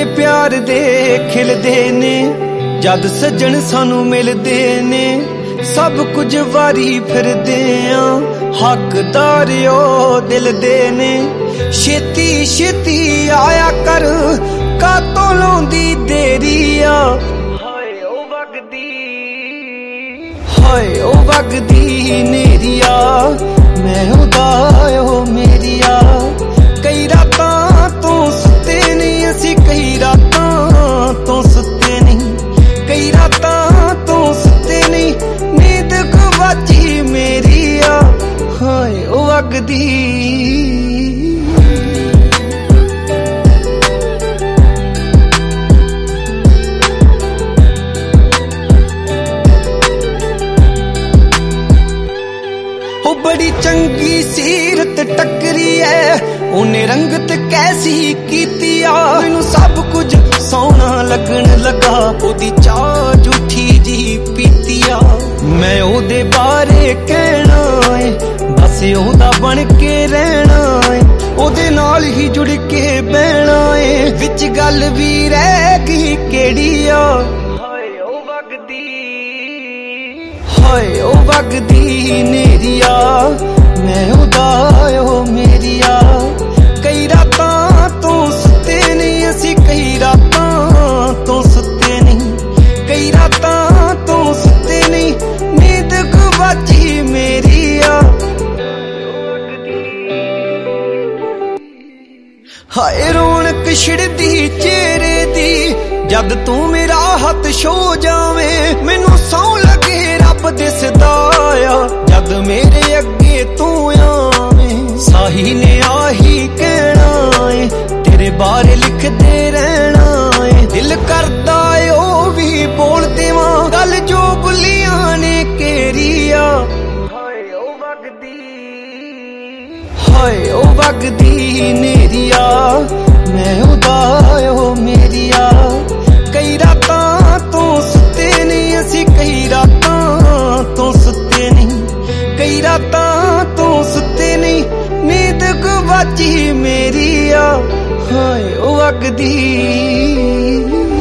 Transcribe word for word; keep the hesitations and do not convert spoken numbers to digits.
सुपने प्यार दे खिलदे ने जद सज्जन सानू मिलदे ने सब कुछ वारी फिरदे आ हकदार ओ दिल दे ने छेती छेती आया कर कातों लाउंदी देरी आ हाय ओ वगदी हाय ओ वगदी नेरिया मैं उदायो मेरिया कई रातां तो सुते नहीं असी कई रातां तो सुते नहीं कई रातां तो सुते नहीं नींद गवाची मेरी आ हाय ओ वगदी बड़ी चंगी सीरत टकरी है उन्हें रंगत कैसी कीती आ मैनू सब कुछ सोना लगन लगा ओदी चाह झूठी जी पीती आ मैं ओदे बारे कहना है बस ओदा बन के रहना है ओदे नाल ही जुड़ के बहना है विच गल भी रह गई केड़ी आ हाय ओ वगदी हाय ओ वगदी नेरिया मैं उदायो मेरिया कई रातां तो सुते नहीं असी कई रातां तो सुते नहीं कई रातां तो सुते नहीं नींद गवाची मेरी आ हाय रौनक छिड़दी चेहरे दी जद तू मेरा हथ छो जावे मैनू सौ लगे रब दिसदा आ जद मेरे अगे तू आवे साही ने आही कहना है तेरे बारे लिखदे रहना है दिल करदा ओ भी बोल देवां गल जो बुलियां ने केरिया हाय ओ वगदी हाय ओ वगदी नेरिया मैं उदायो मेरिया कई रातां तो सुते नहीं असी कई रातां तो सुते नहीं कई रातां तो सुते नहीं नींद गवाची मेरी आ हाय ओ वगदी।